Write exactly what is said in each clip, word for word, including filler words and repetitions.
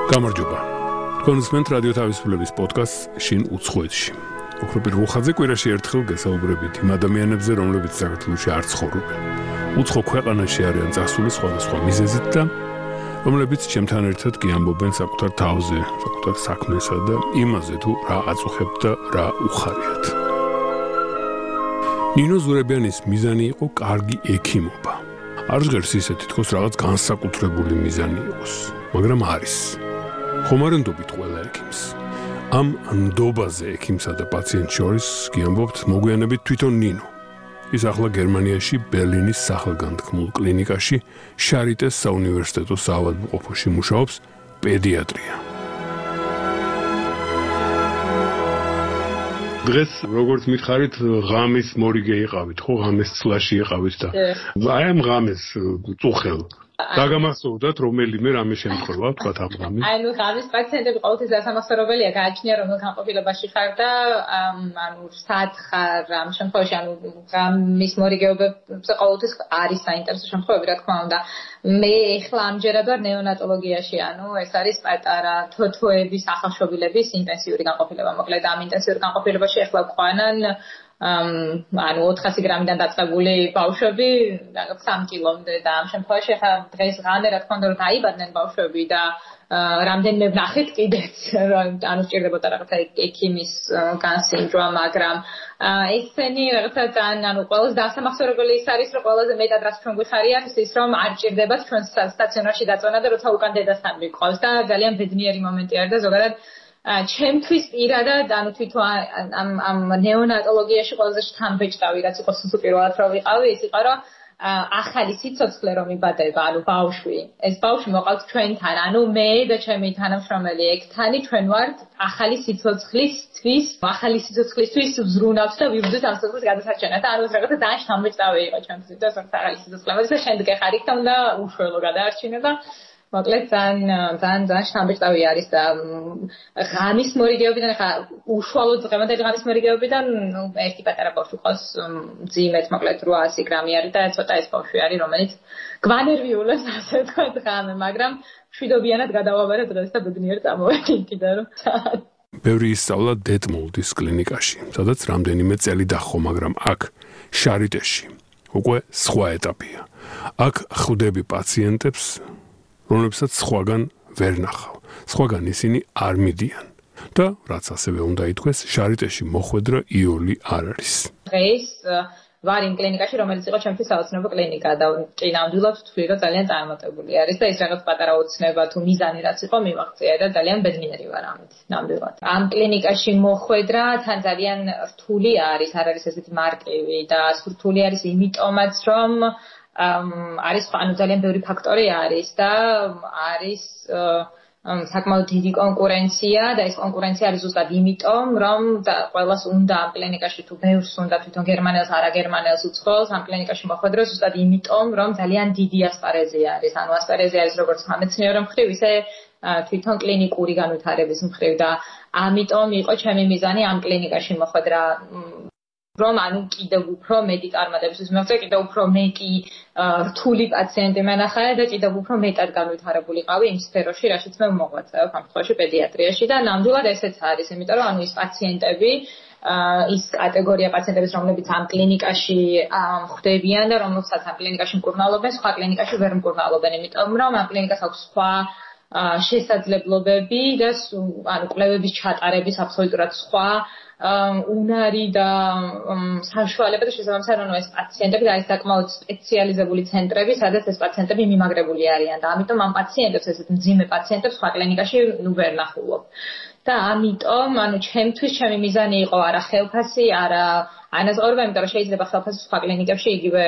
გამარჯობა. კონსმენტ რადიო თავისუფლების პოდკასტ შინ უცხოეთში. უფრო პირველ ხაზზე კვირაში ერთხელ გესაუბრებით იმ ადამიანებზე, რომლებიც საქართველოში არ ცხოვრობენ. უცხო ქვეყანაში არიან წასული სხვადასხვა მიზეზით და რომლებიც ჩემთან ერთად კი ამბობენ საკუთარ თავზე, საკუთარ საქმესა და იმაზე თუ რა აწუხებთ და რა უხარიათ. ნინო ზურებიანის მიზანი იყო კარგი ექიმობა. არ ჟღერს ისე თითქოს რაღაც განსაკუთრებული მიზანი იყოს, მაგრამ არის. ხომარენდობით ყველა ექიმს. ამ ნდობაზე ექიმსა და პაციენტს შორის გიამბობთ მოგვიანებით თვითონ ნინო. ის ახლა გერმანიაში ბერლინის სახელგანთქმულ კლინიკაში შარიტეს საუნივერსიტეტო საავადმყოფოში მუშაობს პედიატრია. დღეს როგორც მითხარით ღამის მორიგე იყავით, ხო, ღამის ცლაში იყავით და აი ამ ღამეს წუხელ დაგამახსოვრდათ რომელიმე რამე შემთხვევა, თქვათ ამ ღამის. აი ნუ ღამის პაციენტები ყოველთვის დასამახსოვრებელია, გააჩნია რომელ განყოფილებაში ხარ და ანუ სად ხარ ამ შემთხვევაში, ანუ ღამის მორიგეობებზე ყოველთვის არის საინტერესო შემთხვევები, რა თქმა უნდა. მე ეხლა ამჯერად ვარ ნეონატოლოგიაში, ანუ ეს არის პატარა თოთოების ახალშობილების ინტენსიური განყოფილება. მოკლედ ამ ინტენსიურ განყოფილებაში ეხლა გვყვანან ანუ ოთხასი გრამიდან დაწყებული ბავშვები სამი კილომდე და ამ შემთხვევაში ახლა დღეს ღამე რა თქმა უნდა რომ დაიბადნენ ბავშვები და რამდენიმე ვნახეთ კიდეც ანუ სჭირდებოდა რაღაცა ექიმის განსინჯვა, მაგრამ ესენი რაღაცა ძალიან ანუ ყველაზე დასამახსოვრებელი ის არის რომ ყველაზე მეტად რაც ჩვენ გვიხარია ის რომ არ ჭირდებათ ჩვენ სტაციონარში დაწონა და როცა უკან დედასთან ვიყავს და ძალიან ბედნიერი მომენტი არის და ზოგადად ჩემთვის პირადად ანუ თვითონ ამ ამ ნეონატოლოგიაში ყველაზე შთამბეჭდავი რაც იყო სულ პირველად რომ ვიყავი ის იყო რომ ახალი სიცოცხლე რომ იბადება ანუ ბავშვი ეს ბავშვი მოყავთ ჩვენთან ანუ მე და ჩემი თანამშრომელი ექთანი ჩვენ ვართ ახალი სიცოცხლისთვის ახალი სიცოცხლისთვის ვზრუნავთ და ვიბრძვით ამ სიცოცხლის გადასარჩენას და ანუ ეს რაღაცა ძალიან შთამბეჭდავი იყო ჩემთვის და ეს ახალი სიცოცხლე და შემდეგ ხარ იქ და უშუალო გადაარჩინა და მოკლედ ძალიან ძალიან ძალიან შთამბეჭდავი არის და ღამის მორიგეობიდან ახლა უშუალოდ დღევანდელი ღამის მორიგეობიდან ერთი პატარა ბავშვი ყავს ძიმეთ მოკლედ რვაასი გრამი არის და ცოტა ეს ბავშვი არის რომელიც გვანერვიულებს ასე ვთქვათ ღამე მაგრამ მშვიდობიანად გადავაბარე დღეს და ბედნიერ წამოვედი კიდე რომ ბევრი ისწავლა დეტმოლდის კლინიკაში სადაც რამდენიმე წელი დაჰყო მაგრამ აქ შარიტეში უკვე სხვა ეტაპია აქ ხვდები პაციენტებს რომლებსაც სხვაგან ვერ ნახავ. სხვაგან ისინი არ მიდიან. და რაც ასევე უნდა ითქვეს, შარიტეში მოხვედრა იოლი არ არის. დღეს ვარ იმ კლინიკაში, რომელიც იყო ჩემთვის საოცნებო კლინიკა და ნამდვილად ვთვლი, რომ ძალიან წარმატებული არის და ის რაღაც პატარა ოცნება თუ მიზანი რაც იყო მივაღწია და ძალიან ბედნიერი ვარ ამით, ნამდვილად. ამ კლინიკაში მოხვედრა თან ძალიან რთული არის, არ არის ესეთი მარტივი და რთული არის იმიტომაც, რომ არის ანუ ძალიან ბევრი ფაქტორი არის და არის საკმაოდ დიდი კონკურენცია და ეს კონკურენცია არის ზუსტად იმიტომ რომ ყველას უნდა ამ კლინიკაში თუ ბევრს უნდა თვითონ გერმანელს არა გერმანელს უცხოელს ამ კლინიკაში მოხვედროს ზუსტად იმიტომ რომ ძალიან დიდი ასპარეზი არის ანუ ასპარეზი არის როგორც სამეცნიერო მხრივ ისე თვითონ კლინიკური განვითარების მხრივ და ამიტომ იყო ჩემი მიზანი ამ კლინიკაში მოხვედრა რომ ანუ კიდევ უფრო მეტი წარმატებისთვის მივაღწია, კიდევ უფრო მეტი რთული პაციენტი მენახა და კიდევ უფრო მეტად განვითარებულიყავი იმ სფეროში, რაშიც მე მოღვაწეობ, ამ შემთხვევაში პედიატრიაში და ნამდვილად ესეც არის, იმიტომ რომ ანუ ის პაციენტები, ის კატეგორია პაციენტების, რომლებიც ამ კლინიკაში ხვდებიან და რომელსაც ამ კლინიკაში მკურნალობენ, სხვა კლინიკაში ვერ მკურნალობენ, იმიტომ რომ ამ კლინიკას აქვს სხვა შესაძლებლობები და ანუ კვლევების ჩატარების აბსოლუტურად სხვა უნარი და საშუალება და შესაბამისად რომ ეს პაციენტები არის საკმაოდ სპეციალიზებული ცენტრები, სადაც ეს პაციენტები მიმაგრებული არიან და ამიტომ ამ პაციენტებს, ესეთ მძიმე პაციენტებს სხვა კლინიკაში ნუ ვერ ნახულობ. და ამიტომ, ანუ ჩემთვის ჩემი მიზანი იყო არა ხელფასი, არა ანაზღაურება, იმიტომ რომ შეიძლება ხელფასი სხვა კლინიკებში იგივე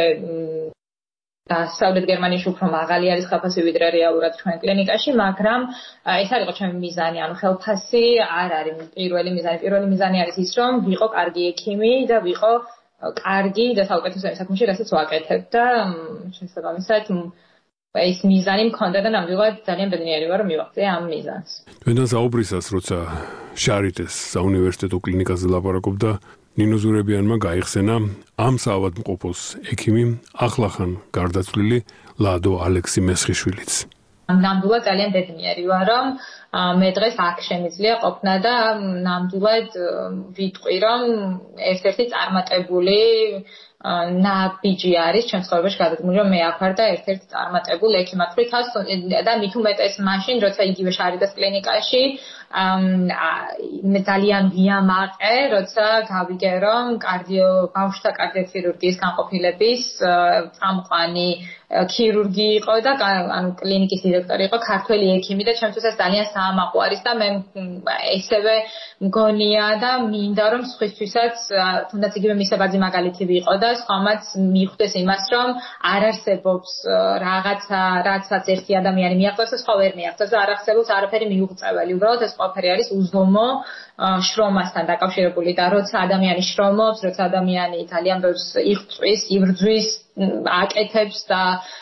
და საუდეთ გერმანიაში უფრო მაღალი არის ხელფასი ვიდრე რეალურად ჩვენ კლინიკაში, მაგრამ ეს არ იყო ჩემი მიზანი, ანუ ხელფასი არ არის პირველი მიზანი. პირველი მიზანი არის ის, რომ ვიყო კარგი ექიმი და ვიყო კარგი და საუკეთესო საქმეში, რასაც ვაკეთებ და შესაბამისად ეს მიზანი მქონდა და ნამდვილად ძალიან ბედნიერი ვარ, რომ მივაღწია ამ მიზანს. თქვენთან საუბრისას, როცა შარიტეს საუნივერსიტეტო კლინიკაზე ლაპარაკობდა, ნინო ზურებიანმა გაიხსენა ამ საავადმყოფოს ექიმი ახლახან გარდაცვლილი ლადო ალექსი მესხიშვილიც. ნამდვილად ძალიან ბედნიერი ვარ, რომ მე დღეს აქ შემიძლია ყოფნა და ნამდვილად ვიტყვი რომ ერთ-ერთი წარმატებული ნაბიჯი არის ჩემს ცხოვრებაში გადადგმული რომ მე აქ ვარ და ერთ-ერთი წარმატებული ექიმად ვითავს და მით უმეტეს მაშინ როცა იგივე შარიდას კლინიკაში მე ძალიან ვიამაყე როცა გავიგე რომ კარდიო ბავშვთა კარდიოქირურგიის განყოფილების წამყვანი ქირურგი იყო და ანუ კლინიკის დირექტორი იყო ქართველი ექიმი და ჩემთვის ეს ძალიან საამაყო არის და მე ესევე მგონია და მინდა რომ სხვისთვისაც თუნდაც იგივე მისაბაძი მაგალითი ვიყო და სხვამაც მიხვდეს იმას რომ არ არსებობს რაღაცა რაცაც ერთი ადამიანი მიაღწევს და სხვა ვერ მიაღწევს და არ არსებობს არაფერი მიუღწეველი უბრალოდ ეს ყველაფერი არის უზომო შრომასთან დაკავშირებული და როცა ადამიანი შრომობს როცა ადამიანი ძალიან ბევრს იღწვის იბრძვის აკეთებს და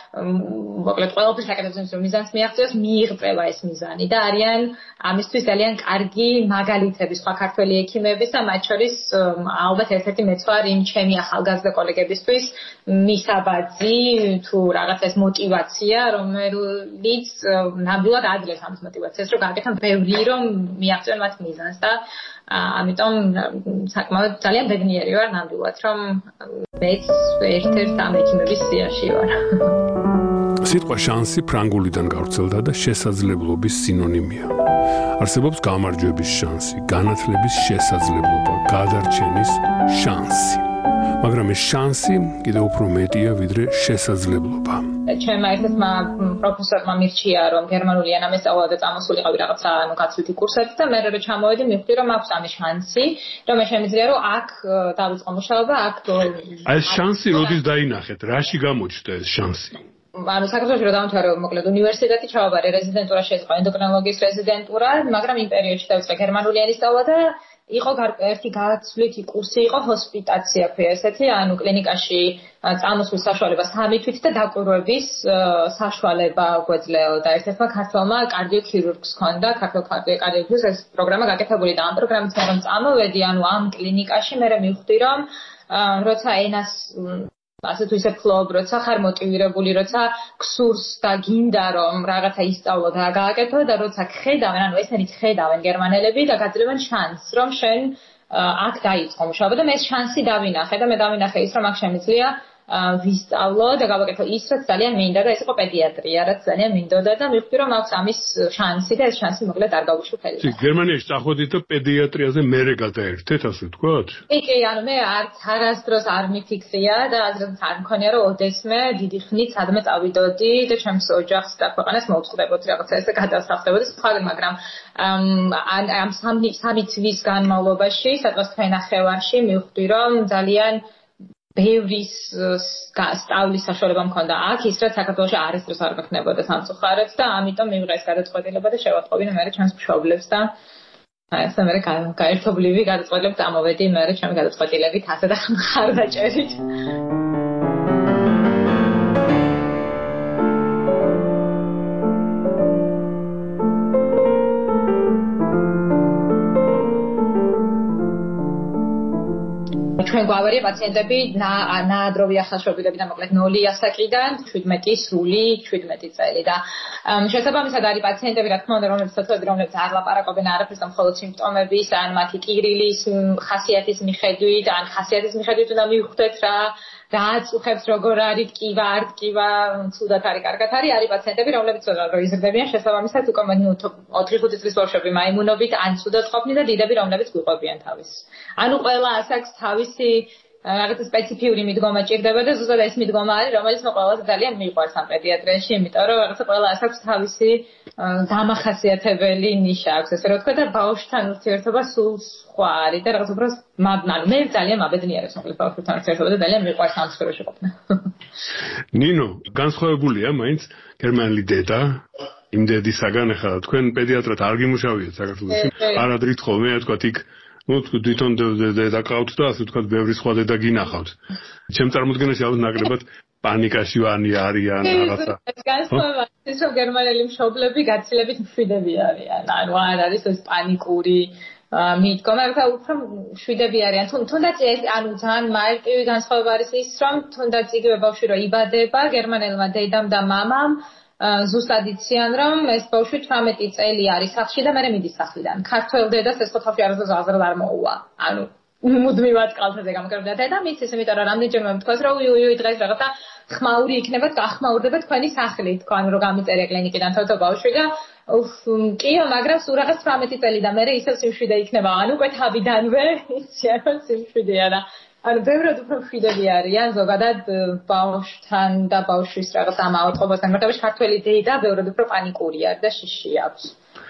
მოკლედ ყველაფერს აკეთებს რომ მიზანს მიაღწევს მიიღწევა ეს მიზანი და არიან ამისთვის ძალიან კარგი მაგალითები სხვა ქართველი ექიმების და მათ შორის ალბათ ერთ-ერთი მეც ვარ იმ ჩემი ახალგაზრდა კოლეგებისთვის მისაბაძი თუ რაღაც ეს мотиваცია რომელიც ნამდვილად აძლევს ამ мотиваციას რომ გააკეთონ ბევრი რომ მიაღწევენ მათ მიზანს და ამიტომ საკმაოდ ძალიან ბედნიერი ვარ ნამდვილად რომ მეც ერთ-ერთ ამ ექიმების სიაში ვარ. სიტყვა შანსი ფრანგულიდან გავრცელდა და შესაძლებლობის სინონიმია. არსებობს გამარჯვების შანსი, განათლების შესაძლებლობა, გადარჩენის შანსი. მაგრამ ეს შანსი კიდევ უფრო მეტია ვიდრე შესაძლებლობა. ჩემმა ერთ-ერთმა პროფესორმა მირჩია რომ გერმანული ენა მესწავლა და წამოსულიყავი რაღაცა ანუ გაცვლითი კურსები და მე რო ჩამოვედი მივხვდი რომ აქვს ამის შანსი რომ მე შემიძლია რომ აქ დავიწყო მუშაობა აქ აი ეს შანსი როდის დაინახეთ რაში გამოჩნდა ეს შანსი ანუ საქართველოში რომ დავამთავრე მოკლედ უნივერსიტეტი ჩავაბარე რეზიდენტურა შეწყო ენდოკრინოლოგიის რეზიდენტურა მაგრამ იმ პერიოდში დავიწყე გერმანული ენის სწავლა და იყო ერთი გაცვლითი კურსი იყო ჰოსპიტაცია ქვია ესეთი ანუ კლინიკაში წამოსვლის საშუალება სამი თვით და დაკვირვების საშუალება გვეძლეოდა ერთ-ერთმა ქართველმა კარდიოქირურგს ჰქონდა ქართულ კარდიოქირურგის ეს პროგრამა გაკეთებული და ამ პროგრამით მე რომ წამოვედი ანუ ამ კლინიკაში მე მივხვდი რომ როცა ენას ასე თუ ისე ფლობ, როცა ხარ მოტივირებული, როცა გსურს და გინდა რომ რაღაცა ისწავლო და გააკეთო და როცა ხედავენ, ანუ ესენი ხედავენ გერმანელები და გაძლევენ შანსს, რომ შენ აქ დაიწყო მუშაობა და მე ეს შანსი დავინახე და მე დავინახე ის რომ აქ შემიძლია ვისწავლო და გავაკეთო ის რაც ძალიან მინდა და ეს იყო პედიატრია, რაც ძალიან მინდოდა და მივხვდი რომ აქვს ამის შანსი და ეს შანსი მოკლედ არ გავუშუქელი. გერმანიაში წახვედით და პედიატრიაზე მერე გადაერთეთ, ასე ვთქვათ? კი, კი, ანუ მე არც არასდროს არ მიფიქრია და აზრით არ მქონია რომ ოდესმე დიდი ხნით სადმე წავიდოდი და ჩემს ოჯახს და ქვეყანას მოვწყდებოდი რაღაცა ესე გადასახდებოდი სხვა მაგრამ ამ სამი თვის განმავლობაში სადღაც თვენახევარში მივხვდი რომ ძალიან ბევრის სწავლის საშუალება მქონდა აქ ის რაც საქართველოში არასდროს არ მექნებოდა სამწუხაროდ და ამიტომ მივიღე ეს გადაწყვეტილება და შევატყობინე მე ჩემს მშობლებს და აი ასე მე გაერთობლივი გადაწყვეტილებით წამოვედი მე ჩემი გადაწყვეტილებით ასე და ხარდაჭერით ჩვენ გვავარია პაციენტები ნაადროვი ახალშობილები და მოკლედ ნული ასაკიდან შვიდმეტი სრული შვიდმეტი წელი და შესაბამისად არის პაციენტები რა თქმა უნდა რომლებიც ცოტათი რომლებიც არ ლაპარაკობენ არაფერს და მხოლოდ სიმპტომების ან მათი კირილის ხასიათის მიხედვით ან ხასიათის მიხედვით უნდა მივხვდეთ რა რა აწუხებს როგორ არის ტკივა არ ტკივა ცუდად არის კარგად არის არის პაციენტები რომლებიც რო იზრდებიან შესაბამისად უკვე ოთხი ხუთი წლის ბავშვები მაიმუნობით ან ცუდად ყოფნი და დიდები რომლებიც გვიყვებიან თავის ანუ ყველა ასაკს თავისი რაღაცა სპეციფიური მიდგომა ჭირდება და ზუსტად ეს მიდგომა არის რომელიც მე ყველაზე ძალიან მიყვარს ამ პედიატრიაში იმიტომ რომ რაღაცა ყველა ასაკს თავისი დამახასიათებელი ნიშა აქვს ესე რომ ვთქვა და ბავშვთან ურთიერთობა სულ სხვა არის და რაღაც უბრალოდ ანუ მე ძალიან მაბედნიერებს მოკლედ ბავშვთან ურთიერთობა და ძალიან მიყვარს ამ სფეროში ყოფნა ნინო განსხვავებულია მაინც გერმანელი დედა იმ დედისაგან ახლა თქვენ პედიატრად არ გიმუშავიეთ საქართველოში არადრით ხოლმე თქვა იქ ну თვითონ დედაკავთ და ასე ვთქვათ ბევრი სხვა დედა გინახავთ. ჩემ წარმოდგენაში ალბათ ნაკლებად პანიკაში ვანი არიან რაღაცა. განსხვავება ის რომ გერმანელი მშობლები გაცილებით მშვიდები არიან. ანუ არ არის ეს პანიკური მიდგომა, რა უფრო მშვიდები არიან. თუნდაც ეს ანუ ძალიან მარტივი განსხვავება არის ის რომ თუნდაც იგივე ბავშვი რო იბადება, გერმანელმა დედამ და მამამ ზუსტად იციან რომ ეს ბავშვი თვრამეტი წელი არის სახლში და მერე მიდის სახლიდან. ქართველ დედას ეს ხოთავში არასდროს აზრად არ მოუვა. ანუ მუდმივად კალთაზე გამკრებდა და მის ისე იმიტომ რომ რამდენჯერმე თქვას რომ უი უი დღეს რაღაცა ხმაური იქნება და ახმაურდება თქვენი სახლი თქვა ანუ რომ გამიწერია კლინიკიდან თორე ბავშვი და უფ კიო მაგრამ სულ რაღაც თვრამეტი წელი და მერე ისევ სიმშვიდე იქნება ანუ უკვე თავიდანვე იციან რომ სიმშვიდეა და ანუ ბევრად უფრო მშვიდები არიან ზოგადად ბავშვთან და ბავშვის რაღაც ამ ავადმყოფასთან მარტივად ქართველი დედა ბევრად უფრო პანიკური არის და შიში აქვს.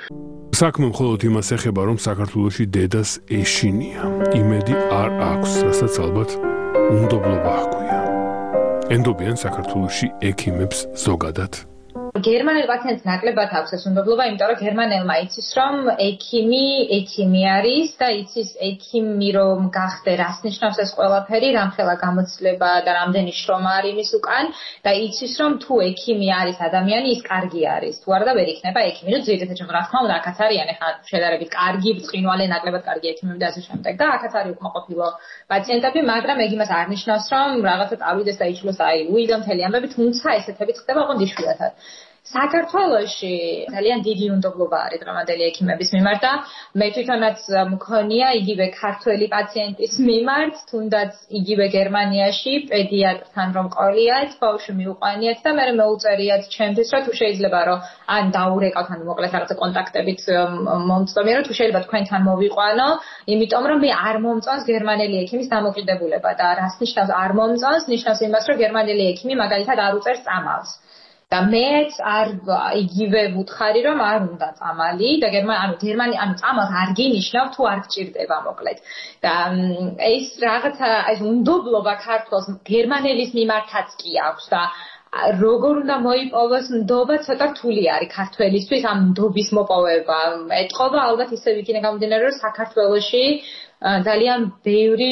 საქმე მხოლოდ იმას ეხება რომ საქართველოში დედას ეშინია. იმედი არ აქვს, რასაც ალბათ უნდობლობა ჰქვია. ენდობიან საქართველოში ექიმებს ზოგადად. გერმანელ პაციენტს ნაკლებად აქვს ეს უნდობლობა, იმიტომ რომ გერმანელმა იცის რომ ექიმი ექიმი არის და იცის ექიმი რომ გახდე რას ნიშნავს ეს ყველაფერი, რამხელა გამოცდილება და რამდენი შრომა არის იმის უკან და იცის რომ თუ ექიმი არის ადამიანი, ის კარგი არის. თუ არა და ვერ იქნება ექიმი. ნუ ძირითადად რა თქმა უნდა, აქაც არიან ახლა შედარებით კარგი, ბრწყინვალე, ნაკლებად კარგი ექიმები და ასე შემდეგ და აქაც არის უკმაყოფილო პაციენტები, მაგრამ ეგ იმას არ ნიშნავს რომ რაღაცა წავიდეს და იჩლოს აი უიდა მთელი ამბები, თუმცა ესეთები ხდება ოღონდ იშვიათად. საქართველოში ძალიან დიდი უნდობლობა არის დღევანდელი ექიმების მიმართ და მე თვითონაც მქონია იგივე ქართველი პაციენტის მიმართ, თუნდაც იგივე გერმანიაში პედიატრთან რომ ყოლიათ, ბავშვი მიუყვანიათ და მე მეუწერიათ ჩემთვის რომ თუ შეიძლება რომ ან დაურეკავთ ან მოკლედ რაღაცა კონტაქტებით მომწონე რომ თუ შეიძლება თქვენთან მოვიყვანო, იმიტომ რომ მე არ მომწონს გერმანელი ექიმის დამოკიდებულება და რას ნიშნავს არ მომწონს, ნიშნავს იმას რომ გერმანელი ექიმი მაგალითად არ უწევს წამალს. და მეც არ იგივე ვუთხარი რომ არ უნდა წამალი და გერმანი ანუ გერმანი ანუ წამალს არ გინიშნავ თუ არ გჭირდება მოკლედ და ეს რაღაცა ეს უნდობლობა ქართულს გერმანელის მიმართაც კი აქვს და როგორ უნდა მოიპოვოს ნდობა ცოტა რთული არის ქართველისთვის ამ ნდობის მოპოვება ეთყობა ალბათ ისევ იქნება გამომდინარე რომ საქართველოში ძალიან ბევრი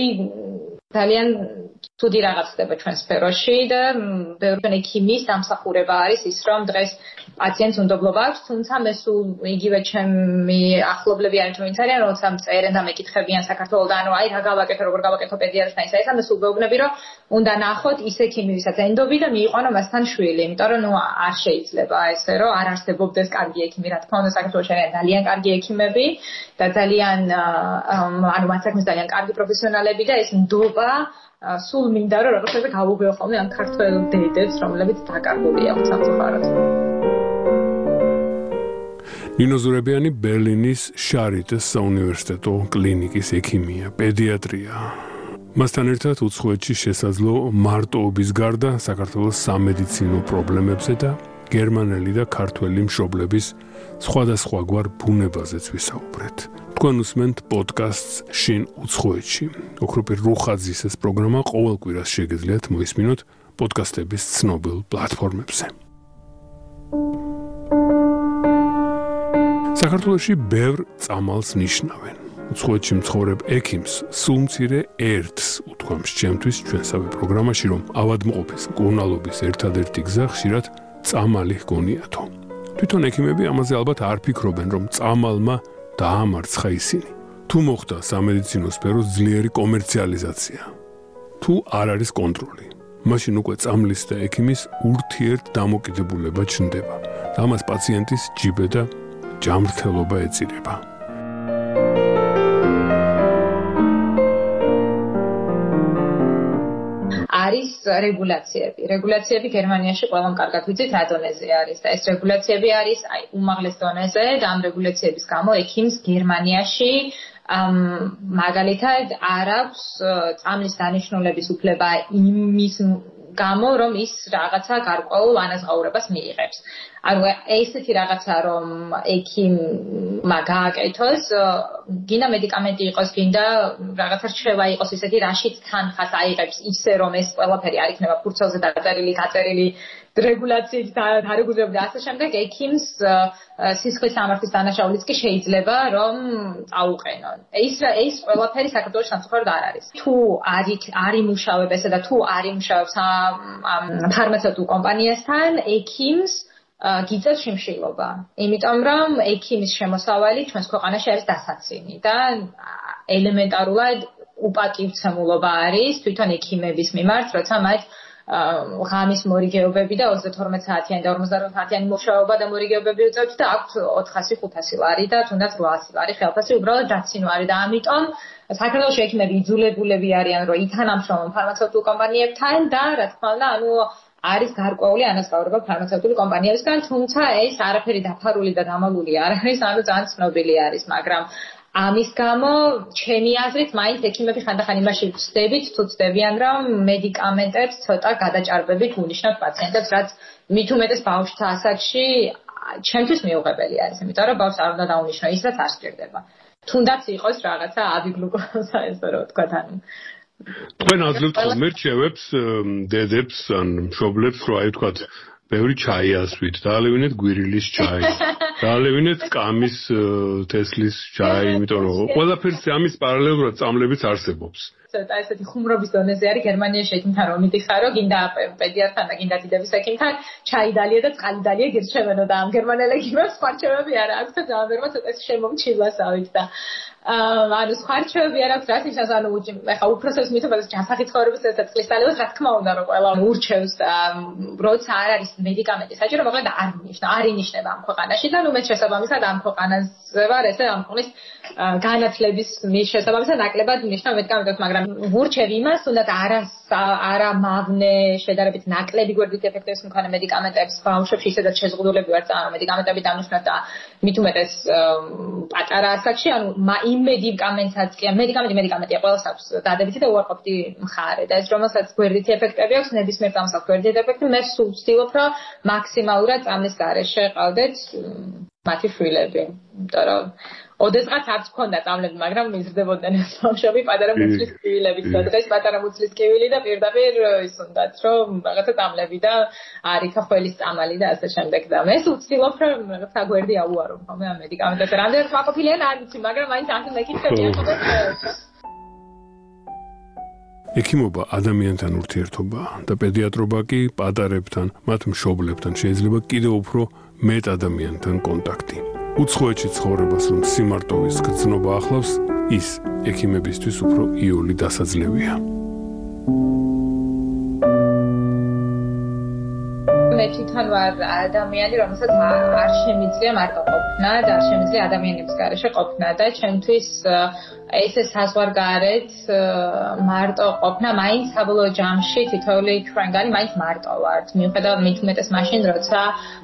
ძალიან თუდი რაღაც ხდება ჩვენ სფეროში და ბევრი ექიმის დამსახურება არის ის რომ დღეს პაციენტს უნდობლობა აქვს, თუმცა მე სულ იგივე ჩემი ახლობლები არიან თუ ვინც არიან, როცა მწერენ და მეკითხებიან საქართველოსთან, ანუ აი რა გავაკეთო, როგორ გავაკეთო პედიატრთან ისა ისა, მე სულ ვეუბნები რომ უნდა ნახოთ ის ექიმი, ვისაც ენდობი და მიიყვანო მასთან შვილი, იმიტომ რომ ნუ არ შეიძლება ესე რომ არ არსებობდეს კარგი ექიმი, რა თქმა უნდა საქართველოში არიან ძალიან კარგი ექიმები და ძალიან ანუ მათ საქმეს ძალიან კარგი პროფესიონალები და ეს ნდობა სულ მინდა რომ რაღაცაზე გავუღვიო ხოლმე ამ ქართველ დედებს, რომლებიც დაკარგული აქვს სამწუხაროდ. ნინო ზურებიანი ბერლინის შარიტეს საუნივერსიტეტო კლინიკის ექიმია, პედიატრია. მასთან ერთად უცხოეთში შესაძლო მარტოობის გარდა საქართველოს სამედიცინო პრობლემებზე და გერმანელი და ქართველი მშობლების სხვადასხვაგვარ ბუნებაზეც ვისაუბრეთ. თქვენ უსმენთ პოდკასტს შინ უცხოეთში. ოქროპირ რუხაძის ეს პროგრამა ყოველ კვირას შეგიძლიათ მოისმინოთ პოდკასტების ცნობილ პლატფორმებზე. საქართველოში ბევრ წამალს ნიშნავენ. უცხოეთში მცხოვრებ ექიმს სულ მცირე ერთს უთქვამს ჩემთვის ჩვენსავე პროგრამაში, რომ ავადმყოფის მკურნალობის ერთადერთი გზა ხშირად წამალი ჰგონიათო. თვითონ ექიმები ამაზე ალბათ არ ფიქრობენ, რომ წამალმა დაამარცხა ისინი. თუ მოხდა სამედიცინო სფეროს ძლიერი კომერციალიზაცია, თუ არ არის კონტროლი, მაშინ უკვე წამლის და ექიმის ურთიერთ დამოკიდებულება ჩნდება და ამას პაციენტის ჯიბე და ჯანმრთელობა ეწირება. არის რეგულაციები. რეგულაციები გერმანიაში ყველამ კარგად ვიცით რა დონეზე არის და ეს რეგულაციები არის აი უმაღლეს დონეზე და ამ რეგულაციების გამო ექიმს გერმანიაში მაგალითად არ აქვს წამლის დანიშნულების უფლება იმის გამო რომ ის რაღაცა გარკვეულ ანაზღაურებას მიიღებს. ანუ ესეთი რაღაცა რომ ექიმმა გააკეთოს, გინდა მედიკამენტი იყოს, გინდა რაღაცა რჩევა იყოს ისეთი, რაშიც თანხას აიღებს ისე რომ ეს ყველაფერი არ იქნება ფურცელზე დაწერილი, გაწერილი რეგულაციით დარეგულირებული და ასე შემდეგ, ექიმს სისხლის სამართლის დანაშაულიც კი შეიძლება რომ წაუყენონ. ეს ეს ყველაფერი საქართველოს სამწუხაროდ არ არის. თუ არ არ იმუშავებ ესა და თუ არ იმუშავებს ამ ფარმაცევტულ კომპანიასთან, ექიმს გიწევს შიმშილობა. იმიტომ რომ ექიმის შემოსავალი ჩვენს ქვეყანაში არის დასაცინი და ელემენტარულად უპატივცემულობა არის თვითონ ექიმების მიმართ, როცა მათ ღამის მორიგეობები და ოცდათორმეტ საათიანი და ორმოცდაოთხ საათიანი მუშაობა და მორიგეობები უწევთ და აქვთ ოთხასი ხუთასი ლარი და თუნდაც რვაასი ლარი ხელფასი უბრალოდ ჯაცინვარი და ამიტომ საქართველოში ექიმები იძულებულები არიან რომ ითანამშრომლონ ფარმაცევტულ კომპანიებთან და რა თქმა უნდა ანუ არის გარკვეული ანაზღაურება ფარმაცევტული კომპანიებისგან, თუმცა ეს არაფერი დაფარული და დამალული არ არის, ანუ ძალიან ცნობილი არის, მაგრამ ამის გამო ჩემი აზრით მაინც ექიმები ხანდახან იმაში ვწდებით, თუ ვწდებიან, რომ მედიკამენტებს ცოტა გადაჭარბებით უნიშნავთ პაციენტებს, რაც მით უმეტეს ბავშვთა ასაკში ჩემთვის მიუღებელი არის, იმიტომ რომ ბავშვს არ უნდა დაუნიშნო ის, რაც არ სჭირდება. თუნდაც იყოს რაღაცა აბიგლუკოზა, ესე რომ ვთქვა, ანუ თქვენ აძლევთ ხოლმე რჩევებს დედებს ან მშობლებს, რომ აი ვთქვათ, ბევრი ჩაი ასვით, დაალევინეთ გვირილის ჩაი, დაალევინეთ კამის თესლის ჩაი, იმიტომ რომ ყველაფერს ამის პარალელურად წამლებიც არსებობს. ცოტა ესეთი ხუმრობის დონეზე არის გერმანიაში ექიმთან რომ მიდიხარო, გინდა პედიატრთან და გინდა დიდების ექიმთან, ჩაი დალია და წყალი დალია გირჩევენო და ამ გერმანელ ექიმებს სხვა რჩევები არ აქვს და ძალიან ცოტა შემომჩილვასავით და ანუ სხვა რჩევები არ აქვს, რაც ნიშნავს, ანუ ეხა უფროსებს მითხოვდეს ჯანსაღი ცხოვრების ერთ წლისწავლებას, რა თქმა უნდა, რომ ყველა ურჩევს და როცა არ არის მედიკამენტი საჭირო, მოკლედ არ ნიშნა, არ ინიშნება ამ ქვეყანაში და ნუ მე შესაბამისად ამ ქვეყანაზე ვარ, ესე ამ ქვეყნის განათლების მის შესაბამისად ნაკლებად ნიშნავ მედიკამენტებს, მაგრამ ვურჩევ იმას, თუნდაც არა არა მავნე შედარებით ნაკლები გვერდით ეფექტებს მქონე მედიკამენტებს ბავშვებში ისედაც შეზღუდულები ვარ წამო მედიკამენტები დამნიშნოთ და მით უმეტეს პატარა ასაკში, ანუ იმ მედიკამენტსაც კი მედიკამენტი მედიკამენტია ყველას აქვს დადებითი და უარყოფითი მხარე და ეს რომელსაც გვერდითი ეფექტები აქვს ნებისმიერ წამს აქვს გვერდითი ეფექტი მე სულ ვცდილობ რომ მაქსიმალურად წამის გარეშე ყავდეთ მათი შვილები იმიტომ რომ ოდესღაც არც მქონდა წამლები, მაგრამ მიზრდებოდნენ ეს ბავშვები პატარა მუცლის კივილებით და დღეს პატარა მუცლის კივილი და პირდაპირ ის უნდათ რომ რაღაცა წამლები და არიქა ხელის წამალი და ასე შემდეგ და მე ვცდილობ რომ რაღაცა გვერდი აუარო ხოლმე ამ მედიკამენტებს. რამდენად მაყოფილია არ ვიცი, მაგრამ მაინც ასე მეკითხებია ხოლმე. ექიმობა ადამიანთან ურთიერთობაა და პედიატრობა კი პატარებთან, მათ მშობლებთან შეიძლება კიდევ უფრო მეტ ადამიანთან კონტაქტი. უცხოეთში ცხოვრებას რომ სიმარტოვის გრძნობა ახლავს, ის ექიმებისთვის უფრო იული დასაძლევია. მე თვითონ ვარ ადამიანი, რომელსაც არ შემიძლია მარტო ყოფნა და არ შემიძლია ადამიანების გარეშე ყოფნა და ჩემთვის ესე საზღვარგარეთ მარტო ყოფნა მაინც საბოლოო ჯამში თითოეული ჩვენგანი მაინც მარტო ვართ. მიუხედავად მით უმეტეს მაშინ, როცა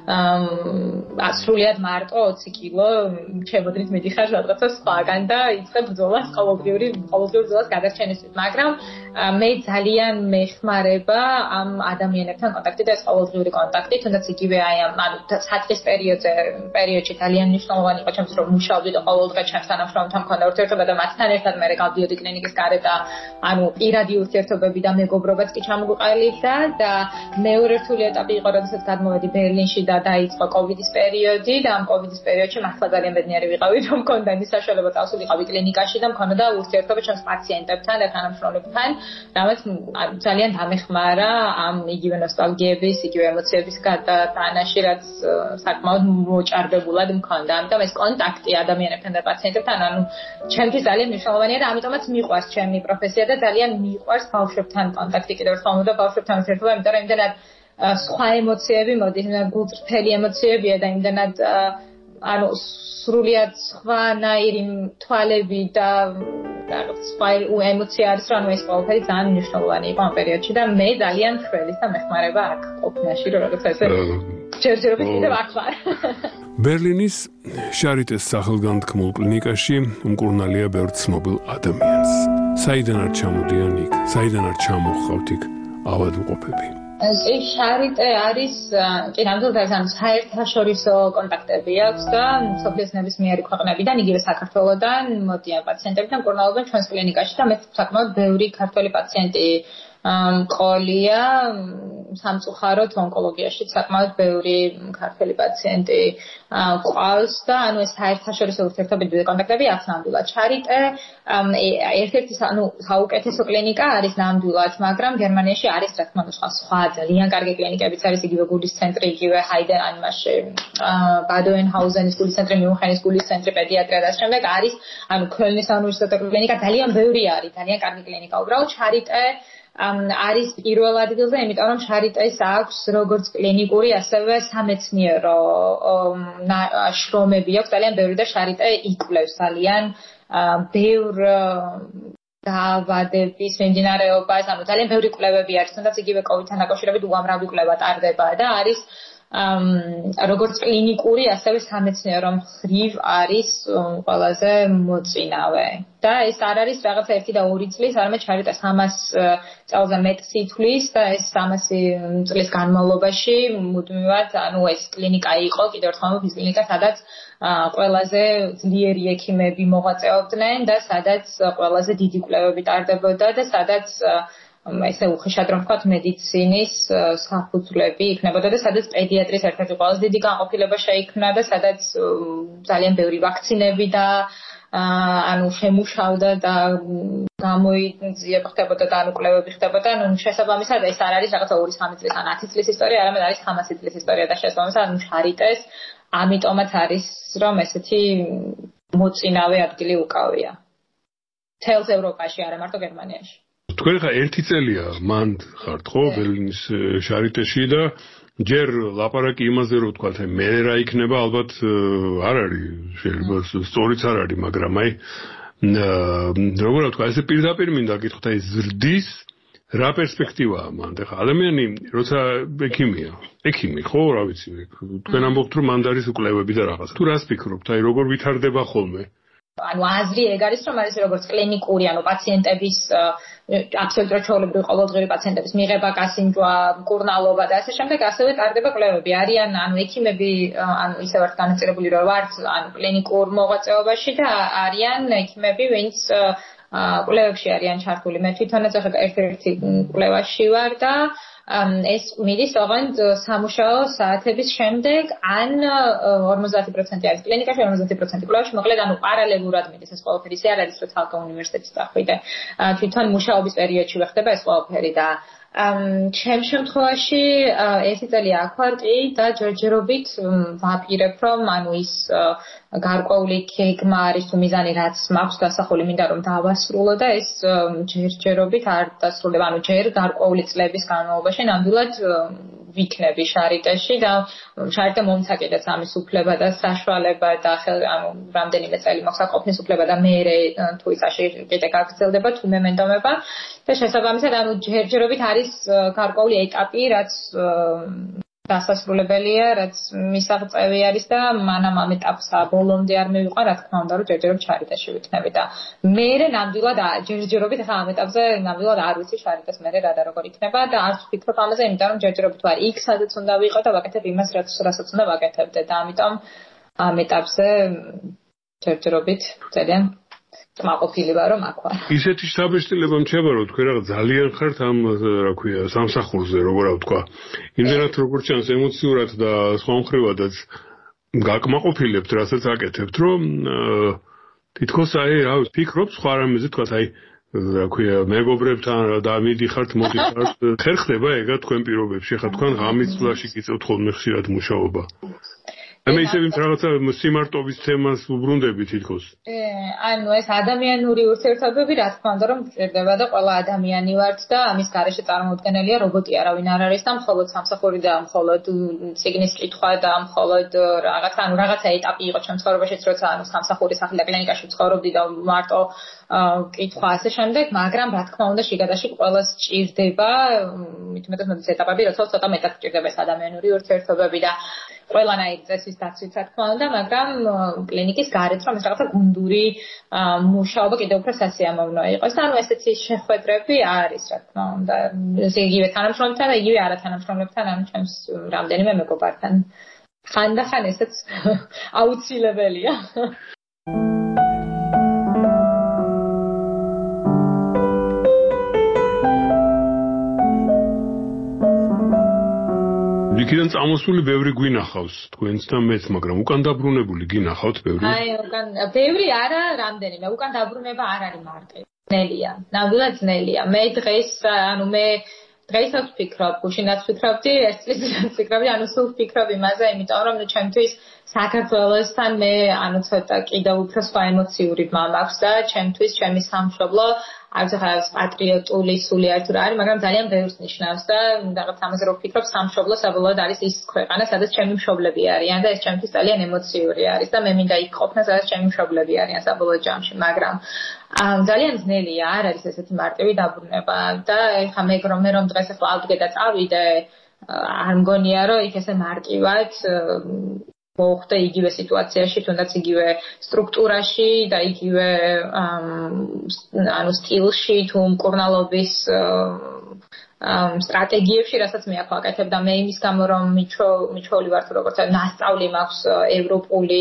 სრულიად მარტო ოცი კილო ჩემოდრით მიდიხარ რაღაცა სხვაგან და იწყებ ბრძოლას ყოველდღიური ყოველდღიურ ბრძოლას გადარჩენისთვის, მაგრამ მე ძალიან მეხმარება ამ ადამიანებთან კონტაქტი და ეს ყოველდღიური კონტაქტი, თუნდაც იგივე აი ამ ანუ საწყის პერიოდზე პერიოდში ძალიან მნიშვნელოვანი იყო ჩემთვის რომ მუშაობდი და ყოველდღე ჩემს თანამშრომელთან მქონდა ურთიერთობა და მათთან ერთად მე გავდიოდი კლინიკის გარეთ და ანუ პირადი ურთიერთობები და მეგობრობაც კი ჩამოგვიყალიბდა და მეორე რთული ეტაპი იყო, როდესაც გადმოვედი ბერლინში და დაიწყო კოვიდის პერიოდი და ამ კოვიდის პერიოდში მართლა ძალიან ბედნიერი ვიყავი, რომ მქონდა ის საშუალება წავსულიყავი კლინიკაში და მქონდა ურთიერთობა ჩემს პაციენტებთან და თანამშრომლებთან, რამაც ძალიან დამეხმარა ამ იგივე ნოსტალგიების, იგივე ემოციების გადატანაში, რაც საკმაოდ მოჭარბებულად მქონდა. ამიტომ ეს კონტაქტი ადამიანებთან და პაციენტებთან, ანუ ჩემთვის ძალიან მნიშვნელოვანია და ამიტომაც მიყვარს ჩემი პროფესია და ძალიან მიყვარს ბავშვებთან კონტაქტი კიდევ ერთხელ და ბავშვებთან ურთიერთობა, იმიტომ რომ იმდენად სხვა ემოციები მოდის, იმდენად გულწრფელი ემოციებია და იმდენად ანუ სრულიად სხვანაირი თვალები და რაღაც სხვა ემოცია არის, რომ ეს ყველაფერი ძალიან მნიშვნელოვანი იყო ამ პერიოდში და მე ძალიან ხველის და მეხმარება აქ ყოფნაში, რომ რაღაცა ესე ჯერჯერობით კიდევ აქ ვარ. ბერლინის შარიტეს სახელგანთქმულ კლინიკაში უმკურნალია ბევრ ცნობილ ადამიანს. საიდან არ ჩამოდიან იქ? საიდან არ ჩამოხავთ იქ ავადმყოფები? ეს შარიტე არის კი ნამდვილად არის ანუ საერთაშორისო კონტაქტები აქვს და სოფლის ნებისმიერი ქვეყნებიდან, იგივე საქართველოდან მოდიან პაციენტები და მკურნალობენ ჩვენს კლინიკაში და მე საკმაოდ ბევრი ქართველი პაციენტი მყოლია სამწუხაროდ ონკოლოგიაში საკმაოდ ბევრი ქართველი პაციენტი ყავს და ანუ ეს საერთაშორისო ურთიერთობები და კონტაქტები აქვს ნამდვილად. შარიტე ერთ-ერთი ანუ საუკეთესო კლინიკა არის ნამდვილად, მაგრამ გერმანიაში არის რა თქმა უნდა სხვა სხვა ძალიან კარგი კლინიკებიც არის, იგივე გულის ცენტრი, იგივე ჰაიდენ ანმაში ბადოენჰაუზენის გულის ცენტრი, მიუნხენის გულის ცენტრი, პედიატრია და შემდეგ არის ანუ ქოლნის უნივერსიტეტური კლინიკა ძალიან ბევრი არის, ძალიან კარგი კლინიკა. უბრალოდ შარიტე არის პირველ ადგილზე, იმიტომ რომ შარიტეს აქვს როგორც კლინიკური, ასევე სამეცნიერო შრომები აქვს ძალიან ბევრი და შარიტე იკვლევს ძალიან ბევრ დაავადების მიმდინარეობას, ანუ ძალიან ბევრი კვლევები არის, თუნდაც იგივე კოვიდთან დაკავშირებით უამრავი კვლევა ტარდება და არის როგორც კლინიკური, ასევე სამეცნიერო მხრივ არის ყველაზე მოწინავე. და ეს არ არის რაღაცა ერთი და ორი წლის, არამედ შარიტე სამას წელზე მეტს ითვლის და ეს სამასი წლის განმავლობაში მუდმივად, ანუ ეს კლინიკა იყო, კიდევ ერთხელ ის კლინიკა, სადაც ყველაზე ძლიერი ექიმები მოღვაწეობდნენ და სადაც ყველაზე დიდი კვლევები ტარდებოდა და სადაც ესე უხეშად რომ ვთქვათ მედიცინის საფუძვლები იქნებოდა და სადაც პედიატრის ერთ-ერთი ყველაზე დიდი განყოფილება შეიქმნა და სადაც ძალიან ბევრი ვაქცინები და ანუ შემუშავდა და გამოიძიება ხდებოდა და ანუ კვლევები ხდებოდა, ანუ შესაბამისად ეს არ არის რაღაცა ორი სამი წლის ან ათი წლის ისტორია, არამედ არის ხამასი წლის ისტორია და შესაბამისად ანუ შარიტეს ამიტომაც არის რომ ესეთი მოწინავე ადგილი უკავია. მთელს ევროპაში, არა მარტო გერმანიაში. თქვენ ხა ერთი წელია მან ხართ ხო ბერლინის შარიტეში და ჯერ ლაპარაკი იმაზე რომ თქვა թե მე რა იქნება ალბათ არ არის შეიძლება სწორიც არ არის მაგრამ აი როგორ ვთქვა ესე პირდაპირ მინდა გითხოთ აი ზრდის რა პერსპექტივაა მან ხა ადამიანი როცა ექიმია ექიმი ხო რა ვიცი თქვენ ამბობთ რომ მან არის კვლევები და რაღაც თუ რას ფიქრობთ აი როგორ ვითარდება ხოლმე ანუ აზრი ეგ არის რომ არის როგორც კლინიკური ანუ პაციენტების აბსოლუტურად ჩვეულებრივი ყოველდღიური პაციენტების მიღება, გასინჯვა, მკურნალობა და ასე შემდეგ, ასევე ტარდება კვლევები. არიან ანუ ექიმები, ანუ ისე ვართ განაწილებული რომ ვართ ანუ კლინიკურ მოღვაწეობაში და არიან ექიმები, ვინც კვლევებში არიან ჩართული. მე თვითონაც ახლა ერთ-ერთი კვლევაში ვარ და ეს მიდის ოღონდ სამუშაო საათების შემდეგ ან ორმოცდაათი პროცენტი არის კლინიკაში, ორმოცდაათი პროცენტი კვლევაში, მოკლედ ანუ პარალელურად მიდის ეს ყველაფერი. ისე არ არის რომ თალკა უნივერსიტეტში წახვიდე. თვითონ მუშაობის პერიოდში ვეხდება ეს ყველაფერი და ჩემ შემთხვევაში ერთი წელი აქ ვარ კი და ჯერჯერობით ვაპირებ რომ ანუ ის გარკვეული გეგმა არის თუ მიზანი რაც მაქვს დასახული მინდა რომ დავასრულო და ეს ჯერჯერობით არ დასრულდება ანუ ჯერ გარკვეული წლების განმავლობაში ნამდვილად ვიქნები შარიტეში და შარიტე მომცაკიდებს ამის უფლება და საშუალება და ანუ რამდენიმე წელი მაქვს ყოფნის უფლება და მე თუ ისაში კიდე გაგრძელდება თუ მე მენდომება და შესაბამისად ანუ ჯერჯერობით არის გარკვეული ეტაპი რაც დასასრულებელია, რაც მისაღწევი არის და მანამ ამ ეტაპს ბოლომდე არ მივიყვა, რა თქმა უნდა, რომ ჯერჯერობით შარიტეში ვიქნები და მე ნამდვილად ჯერჯერობით ახლა ამ ეტაპზე ნამდვილად არ ვიცი შარიტეს მე რა და როგორ იქნება და არც ვფიქრობ ამაზე, იმიტომ რომ ჯერჯერობით ვარ იქ, სადაც უნდა ვიყო და ვაკეთებ იმას, რასაც უნდა ვაკეთებდე და ამიტომ ამ ეტაპზე ჯერჯერობით ძალიან მაყოფილი ვარ რომ აქ ვარ. ისეთი შთაბეჭდილება მჩება რომ თქვენ რაღაც ძალიან ხართ ამ რა ქვია სამსახურზე როგორ ვთქვა. იმდენად როგორც ჩანს ემოციურად და სხვა მხრივადაც გაკმაყოფილებთ რასაც აკეთებთ რომ თითქოს აი რა ვფიქრობ სხვა რამეზე თქვა აი რა ქვია მეგობრებთან და მიდიხართ მოდიხართ ხერხდება ეგა თქვენ პირობებში ხა თქვენ ღამის წლაში გიწევთ ხოლმე ხშირად მუშაობა. მე ისევ იმ რაღაცა სიმარტოვის თემას უბრუნდები თითქოს. ანუ ეს ადამიანური ურთიერთობები რა თქმა უნდა რომ ჭირდება და ყველა ადამიანი ვართ და ამის გარეშე წარმოუდგენელია რობოტი არავინ არ არის და მხოლოდ სამსახური და მხოლოდ ციგნის კითხვა და მხოლოდ რაღაცა ანუ რაღაცა ეტაპი იყო ჩემ ცხოვრებაშიც როცა ანუ სამსახური სახლი და კლინიკაში ვცხოვრობდი და მარტო კითხვა ასე შემდეგ, მაგრამ რა თქმა უნდა შიგადაში ყველას ჭირდება მithumetas მოდის ეტაპები როცა ცოტა მეტად ჭირდება ეს ადამიანური ურთიერთობები და ყველანაირი წესის დაცვით რა თქმა უნდა, მაგრამ კლინიკის გარეთ რომ ეს რაღაცა გუნდური მუშაობა კიდევ უფრო სასიამოვნო იყოს და ანუ ესეთი შეხვედრები არის რა თქმა უნდა იგივე თანამშრომლებთან და იგივე არათანამშრომლებთან ანუ ჩემს რამდენიმე მეგობართან ხანდახან ესეც აუცილებელია. იქიდან წამოსული ბევრი გვინახავს თქვენს და მეც, მაგრამ უკან დაბრუნებული გინახავთ ბევრი? აი, უკან ბევრი არა, რამდენიმე. უკან დაბრუნება არ არის მარტივი. ძნელია. ნამდვილად ძნელია. მე დღეს, ანუ მე დღესაც ვფიქრობ, გუშინაც ვფიქრობდი, ერთ წლის წინაც ვფიქრობდი, ანუ სულ ვფიქრობ იმაზე, იმიტომ რომ ჩემთვის საქართველოსთან მე ანუ ცოტა კიდევ უფრო სხვა ემოციური მაქვს და ჩემთვის ჩემი სამშობლო არც ახლა პატრიოტული სული არ თუ რა არის, მაგრამ ძალიან ბევრს ნიშნავს და რაღაც ამაზე რო ვფიქრობ, სამშობლო საბოლოოდ არის ის ქვეყანა, სადაც ჩემი მშობლები არიან და ეს ჩემთვის ძალიან ემოციური არის და მე მინდა იქ ყოფნა, სადაც ჩემი მშობლები არიან საბოლოო ჯამში, მაგრამ ძალიან ძნელია, არ არის ესეთი მარტივი დაბრუნება და ეხლა მე რომ მე რომ დღეს ახლა ავდგე და წავიდე, არ მგონია რომ იქ ესე მარტივად მოხდა იგივე სიტუაციაში, თუნდაც იგივე სტრუქტურაში და იგივე ანუ სტილში თუ მკურნალობის სტრატეგიებში, რასაც მე აქ ვაკეთებ და მე იმის გამო რომ მიჩვეული ვარ თუ როგორც ნასწავლი მაქვს ევროპული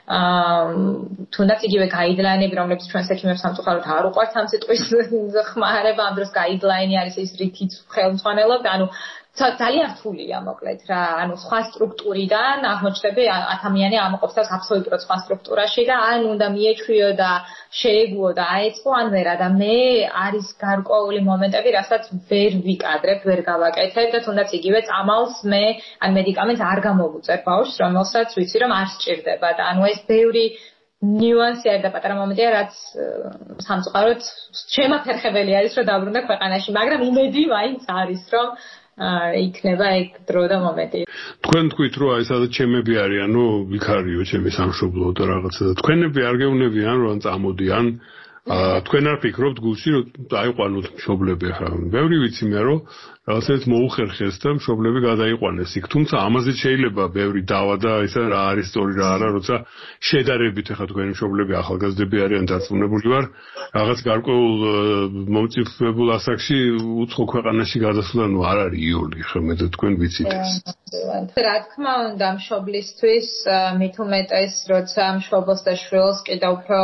თუნდაც იგივე გაიდლაინები, რომლებიც ჩვენს ექიმებს სამწუხაროდ არ უყვართ ამ სიტყვის ხმარება, ამ დროს გაიდლაინი არის ის რითიც ხელმძღვანელობთ, ანუ ძალიან რთულია მოკლედ რა, ანუ სხვა სტრუქტურიდან აღმოჩნდები ადამიანი ამოყოფს თავს აბსოლუტურად სხვა სტრუქტურაში და ან უნდა მიეჩვიო და შეეგუო და აეწყო, ან ვერა და მე არის გარკვეული მომენტები, რასაც ვერ ვიკადრებ, ვერ გავაკეთებ და თუნდაც იგივე წამალს მე ან მედიკამენტს არ გამოვუწერ ბავშვს, რომელსაც ვიცი რომ არ სჭირდება და ანუ ეს ბევრი ნიუანსი არის და პატარა მომენტია, რაც სამწუხაროდ შემაფერხებელი არის, რომ დაბრუნდა ქვეყანაში, მაგრამ იმედი მაინც არის, რომ იქნება ეგ დრო და მომენტი. თქვენ თქვით რომ აი სადაც ჩემები არიანო, ვიქარიო ჩემი სამშობლო და რაღაცა და თქვენები არ გეუნებიან რომ წამოდიან, თქვენ არ ფიქრობთ გულში რომ დაიყვანოთ მშობლები ახლა. ბევრი ვიცი მე რომ რაღაცას მოუხერხეს და მშობლები გადაიყვანეს იქ, თუმცა ამაზეც შეიძლება ბევრი დავა და ისა რა არის სწორი რა არა, როცა შედარებით ახლა თქვენი მშობლები ახალგაზრდები არიან, დარწმუნებული ვარ, რაღაც გარკვეულ მომწიფებულ ასაკში უცხო ქვეყანაში გადასვლა ნუ არ არის იოლი, ხო მე და თქვენ ვიცით ეს. რა თქმა უნდა, მშობლისთვის მით უმეტეს, როცა მშობელს და შვილს კიდევ უფრო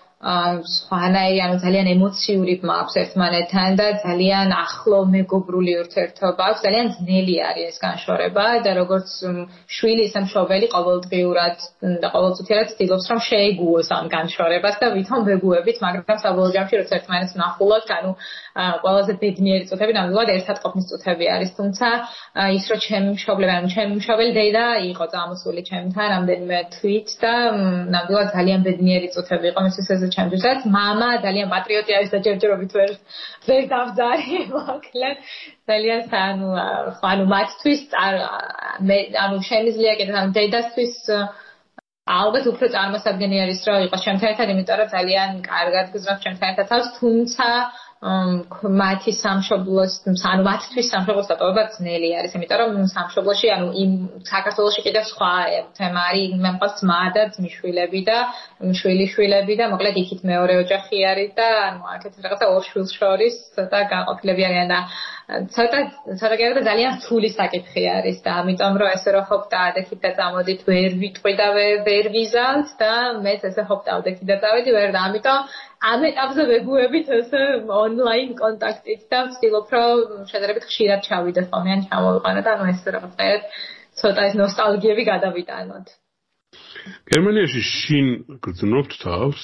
სხვანაირი, ანუ ძალიან ემოციური მაქვს ერთმანეთთან და ძალიან ახლო მეგობრული ურთიერთობა აქვს, ძალიან ძნელი არის ეს განშორება და როგორც შვილი ისე მშობელი ყოველდღიურად და ყოველწუთიურად ცდილობს რომ შეეგუოს ამ განშორებას და ვითომ ვეგუებით, მაგრამ საბოლოო ჯამში როცა ერთმანეთს ვნახულობთ, ანუ ყველაზე ბედნიერი წუთები ნამდვილად ერთად ყოფნის წუთები არის, თუმცა ის რომ ჩემი მშობლები, ანუ ჩემი მშობელი დედა იყო წამოსული ჩემთან რამდენიმე თვით და ნამდვილად ძალიან ბედნიერი წუთები იყო მისთვის ეს ჩემთვისაც. მამა ძალიან პატრიოტი არის და ჯერჯერობით ვერ ვერ დავძარი, მოკლედ ძალიან ანუ ანუ მათთვის მე ანუ შემიძლია კიდე ანუ დედასთვის ალბათ უფრო წარმოსადგენი არის რომ იყოს ჩემთან ერთად, იმიტომ რომ ძალიან კარგად გზნობს ჩემთან ერთად თავს, თუმცა მათი სამშობლოს, ანუ მათთვის სამშობლოს დატოვება ძნელი არის, იმიტომ რომ სამშობლოში, ანუ იმ საქართველოში კიდევ სხვა თემა არის, მე მყავს ძმა და ძმისშვილები და შვილიშვილები და მოკლედ იქით მეორე ოჯახი არის და ანუ აქეთ რაღაცა ორ შვილს შორის ცოტა განყოფილები არიან და ცოტა ცოტა კიდევ ძალიან რთული საკითხი არის და ამიტომ რომ ესე რომ ხობ დაადექით და წამოდით ვერ ვიტყვი და ვერ ვიზავთ და მეც ესე ხობ დავდექი და წავედი ვერ და ამიტომ ამ ეტაპზე ვეგუებით ესე ონლაინ კონტაქტით და ვცდილობ რომ შედარებით ხშირად ჩავიდე ხოლმე ან ჩამოვიყვანო და ანუ ესე რაღაცა ცოტა ეს ნოსტალგიები გადავიტანოთ. გერმანიაში შინ გრძნობთ თავს?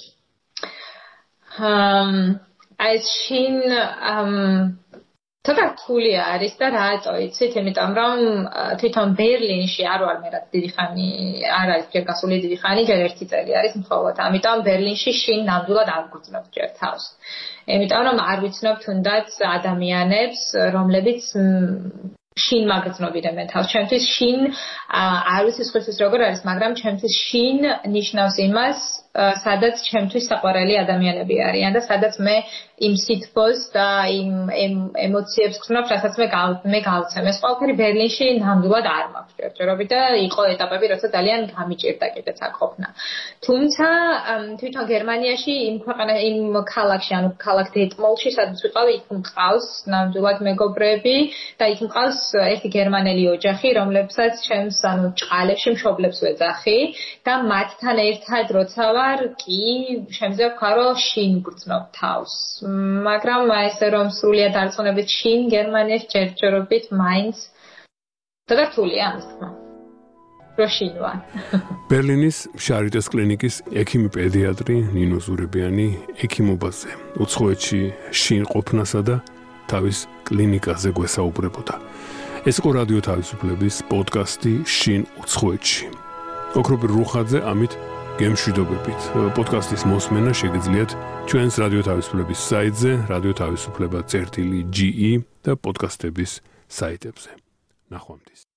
ამ აი შინ ამ ცოტა რთული არის და რატო იცით, იმიტომ რომ თვითონ ბერლინში არ ვარ მე რაც დიდი ხანი არ არის ჯერ გასული დიდი ხანი, ჯერ ერთი წელი არის მხოლოდ. ამიტომ ბერლინში შინ ნამდვილად არ გრძნობ ჯერ თავს. იმიტომ რომ არ ვიცნობ თუნდაც ადამიანებს, რომლებიც შინ მაგრძნობდნენ მე თავს. ჩემთვის შინ არ ვიცი სხვისთვის როგორ არის, მაგრამ ჩემთვის შინ ნიშნავს იმას, სადაც ჩემთვის საყვარელი ადამიანები არიან და სადაც მე იმ სითბოს და იმ ემოციებს გრძნობ, რასაც მე მე გავცემ. ეს ყველაფერი ბერლინში ნამდვილად არ მაქვს ჯერჯერობით და იყო ეტაპები, როცა ძალიან გამიჭირდა კიდეც აქ ყოფნა. თუმცა თვითონ გერმანიაში იმ ქვეყანა იმ ქალაქში, ანუ ქალაქ დეტმოლში, სადაც ვიყავი, იქ მყავს ნამდვილად მეგობრები და იქ მყავს ერთი გერმანელი ოჯახი, რომლებსაც ჩემს ანუ ჭყალებში მშობლებს ვეძახი და მათთან ერთად როცა ვარ, კი შემიძლია ვქვა, რომ შინ გრძნობ თავს. მაგრამ ესე რომ სრულიად არწმუნებით შინ გერმანიაში ჯერჯერობით მაინც ცოტა რთულია ამის თქმა. რო შინ ვარ. ბერლინის შარიტეს კლინიკის ექიმი პედიატრი ნინო ზურებიანი ექიმობაზე, უცხოეთში შინ ყოფნასა და თავის კლინიკაზე გვესაუბრებოდა. ეს იყო რადიო თავისუფლების პოდკასტი შინ უცხოეთში. ოქროპირ რუხაძე ამით გემშვიდობებით. პოდკასტის მოსმენა შეგიძლიათ ჩვენს რადიო თავისუფლების საიტზე, რადიო თავისუფლება წერტილი ჯი ი და პოდკასტების საიტებზე. ნახვამდის.